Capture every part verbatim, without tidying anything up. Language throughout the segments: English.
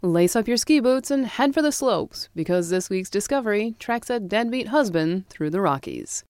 Lace up your ski boots and head for the slopes, because this week's discovery tracks a deadbeat husband through the Rockies.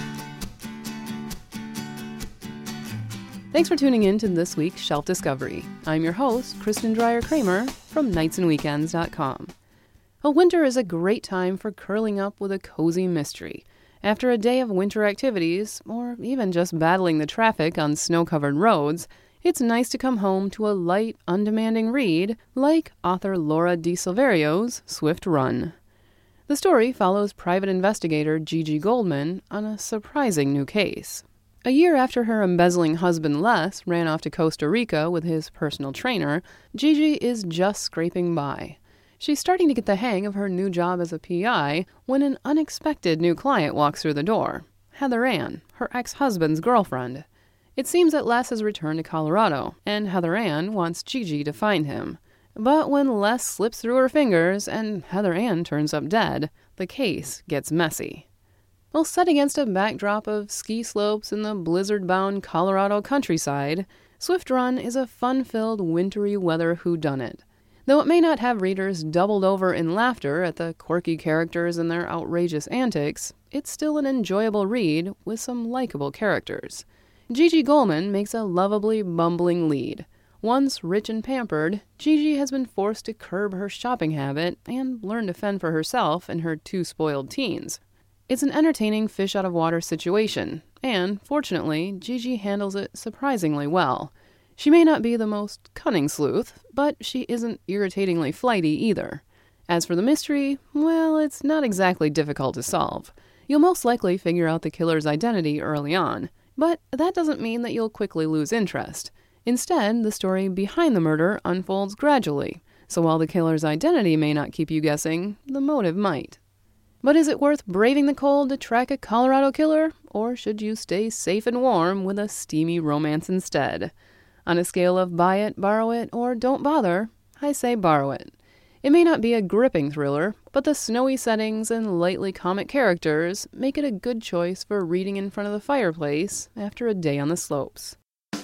Thanks for tuning in to this week's Shelf Discovery. I'm your host, Kristen Dreyer-Kramer from nights and weekends dot com. Well, winter is a great time for curling up with a cozy mystery. After a day of winter activities, or even just battling the traffic on snow-covered roads, it's nice to come home to a light, undemanding read like author Laura Di Silverio's Swift Run. The story follows private investigator Gigi Goldman on a surprising new case. A year after her embezzling husband Les ran off to Costa Rica with his personal trainer, Gigi is just scraping by. She's starting to get the hang of her new job as a P I when an unexpected new client walks through the door. Heather Ann, her ex-husband's girlfriend. It seems that Les has returned to Colorado, and Heather Ann wants Gigi to find him. But when Les slips through her fingers and Heather Ann turns up dead, the case gets messy. Well, set against a backdrop of ski slopes in the blizzard-bound Colorado countryside, Swift Run is a fun-filled, wintry weather whodunit. Though it may not have readers doubled over in laughter at the quirky characters and their outrageous antics, it's still an enjoyable read with some likable characters. Gigi Goldman makes a lovably bumbling lead. Once rich and pampered, Gigi has been forced to curb her shopping habit and learn to fend for herself and her two spoiled teens. It's an entertaining fish-out-of-water situation, and, fortunately, Gigi handles it surprisingly well. She may not be the most cunning sleuth, but she isn't irritatingly flighty either. As for the mystery, well, it's not exactly difficult to solve. You'll most likely figure out the killer's identity early on, but that doesn't mean that you'll quickly lose interest. Instead, the story behind the murder unfolds gradually, so while the killer's identity may not keep you guessing, the motive might. But is it worth braving the cold to track a Colorado killer, or should you stay safe and warm with a steamy romance instead? On a scale of buy it, borrow it, or don't bother, I say borrow it. It may not be a gripping thriller, but the snowy settings and lightly comic characters make it a good choice for reading in front of the fireplace after a day on the slopes.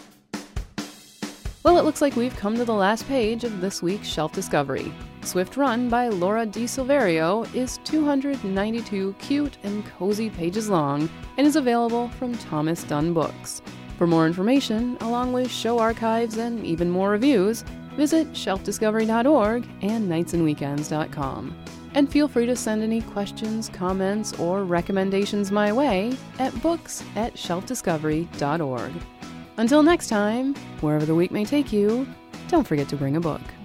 Well, it looks like we've come to the last page of this week's Shelf Discovery. Swift Run by Laura Di Silverio is two hundred ninety-two cute and cozy pages long and is available from Thomas Dunne Books. For more information, along with show archives and even more reviews, visit shelf discovery dot org and nights and weekends dot com. And feel free to send any questions, comments, or recommendations my way at books at shelf discovery dot org. Until next time, wherever the week may take you, don't forget to bring a book.